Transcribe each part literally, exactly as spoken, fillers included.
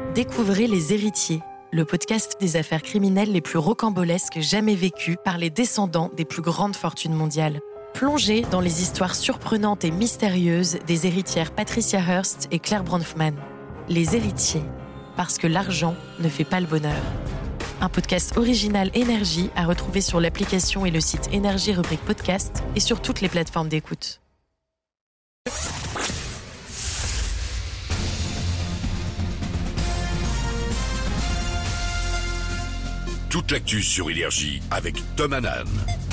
Découvrez Les Héritiers, le podcast des affaires criminelles les plus rocambolesques jamais vécues par les descendants des plus grandes fortunes mondiales. Plongez dans les histoires surprenantes et mystérieuses des héritières Patricia Hearst et Claire Bronfman. Les Héritiers, parce que l'argent ne fait pas le bonheur. Un podcast original Énergie à retrouver sur l'application et le site Énergie rubrique podcast et sur toutes les plateformes d'écoute. Toute l'actu sur Énergie avec Tom Hanan.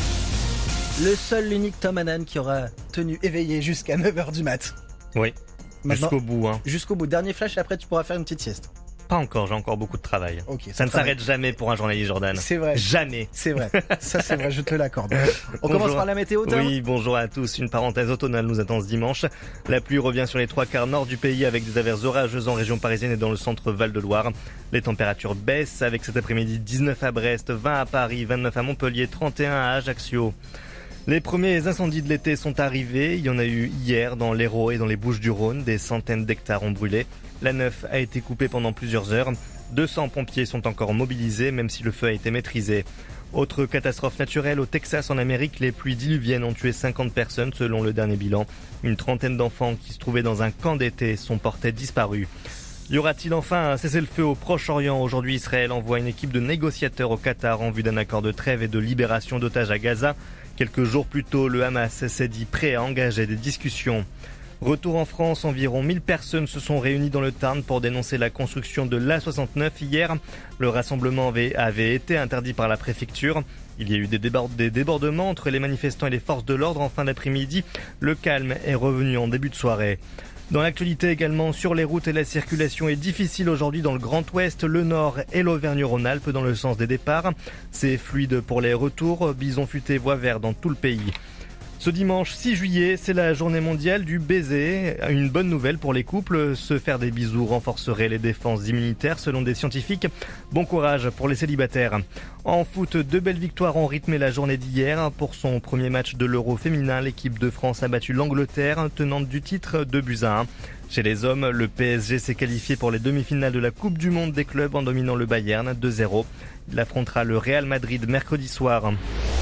Le seul, l'unique Tom Hanan qui aura tenu éveillé jusqu'à neuf heures du mat. Oui, Maintenant, jusqu'au bout. Hein. Jusqu'au bout. Dernier flash et après tu pourras faire une petite sieste. Pas encore, j'ai encore beaucoup de travail. Okay, ça ne travail. s'arrête jamais pour un journaliste, Jordan. C'est vrai. Jamais. C'est vrai. Ça c'est vrai, je te l'accorde. On Bonjour. commence par la météo, Tom ? Oui, bonjour à tous. Une parenthèse automnale nous attend ce dimanche. La pluie revient sur les trois quarts nord du pays avec des averses orageuses en région parisienne et dans le centre Val-de-Loire. Les températures baissent avec cet après-midi dix-neuf à Brest, vingt à Paris, vingt-neuf à Montpellier, trente et un à Ajaccio. Les premiers incendies de l'été sont arrivés. Il y en a eu hier dans l'Hérault et dans les Bouches-du-Rhône. Des centaines d'hectares ont brûlé. La Neuf a été coupée pendant plusieurs heures. deux cents pompiers sont encore mobilisés, même si le feu a été maîtrisé. Autre catastrophe naturelle, au Texas en Amérique, les pluies diluviennes ont tué cinquante personnes selon le dernier bilan. Une trentaine d'enfants qui se trouvaient dans un camp d'été sont portés disparus. Y aura-t-il enfin un cessez-le-feu au Proche-Orient ? Aujourd'hui, Israël envoie une équipe de négociateurs au Qatar en vue d'un accord de trêve et de libération d'otages à Gaza. Quelques jours plus tôt, le Hamas s'est dit prêt à engager des discussions. Retour en France, environ mille personnes se sont réunies dans le Tarn pour dénoncer la construction de l'A soixante-neuf hier. Le rassemblement avait, avait été interdit par la préfecture. Il y a eu des, débord- des débordements entre les manifestants et les forces de l'ordre en fin d'après-midi. Le calme est revenu en début de soirée. Dans l'actualité également, sur les routes et la circulation est difficile aujourd'hui dans le Grand Ouest, le Nord et l'Auvergne-Rhône-Alpes dans le sens des départs. C'est fluide pour les retours, bison futé, voie vert dans tout le pays. Ce dimanche six juillet, c'est la journée mondiale du baiser. Une bonne nouvelle pour les couples, se faire des bisous renforcerait les défenses immunitaires selon des scientifiques. Bon courage pour les célibataires. En foot, deux belles victoires ont rythmé la journée d'hier. Pour son premier match de l'Euro féminin, l'équipe de France a battu l'Angleterre, tenante du titre, deux buts à un. Chez les hommes, le P S G s'est qualifié pour les demi-finales de la Coupe du Monde des clubs en dominant le Bayern deux zéro. Il affrontera le Real Madrid mercredi soir.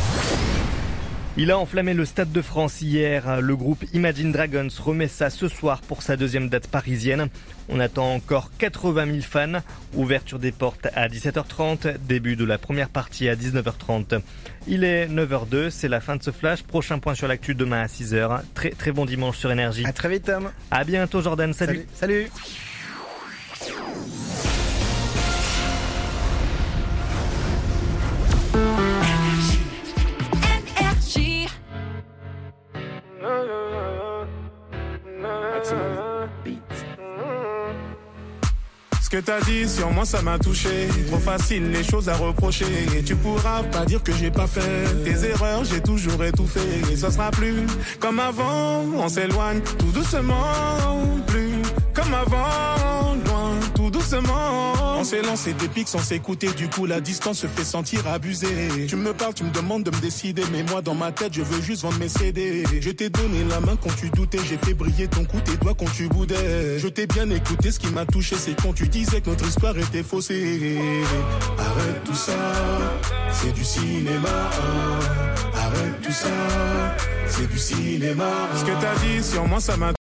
Il a enflammé le Stade de France hier. Le groupe Imagine Dragons remet ça ce soir pour sa deuxième date parisienne. On attend encore quatre-vingt mille fans. Ouverture des portes à dix-sept heures trente, début de la première partie à dix-neuf heures trente. Il est neuf heures deux, c'est la fin de ce flash. Prochain point sur l'actu demain à six heures. Très très bon dimanche sur Énergie. À très vite, Tom. À bientôt, Jordan. Salut. Salut. Salut. Ce que t'as dit sur moi ça m'a touché. Trop facile les choses à reprocher. Et tu pourras pas dire que j'ai pas fait tes erreurs, j'ai toujours étouffé. Et ça sera plus comme avant. On s'éloigne tout doucement. Plus comme avant. Loin tout doucement. On s'est lancé des pics sans s'écouter. Du coup la distance se fait sentir abusée. Tu me parles, tu me demandes de me décider. Mais moi dans ma tête je veux juste vendre mes C D. Je t'ai donné la main quand tu doutais. J'ai fait briller ton cou, tes doigts quand tu boudais. Je t'ai bien écouté, ce qui m'a touché c'est quand tu disais que notre histoire était faussée. Arrête tout ça, c'est du cinéma. Arrête tout ça, c'est du cinéma. Ce que t'as dit sur moi ça m'a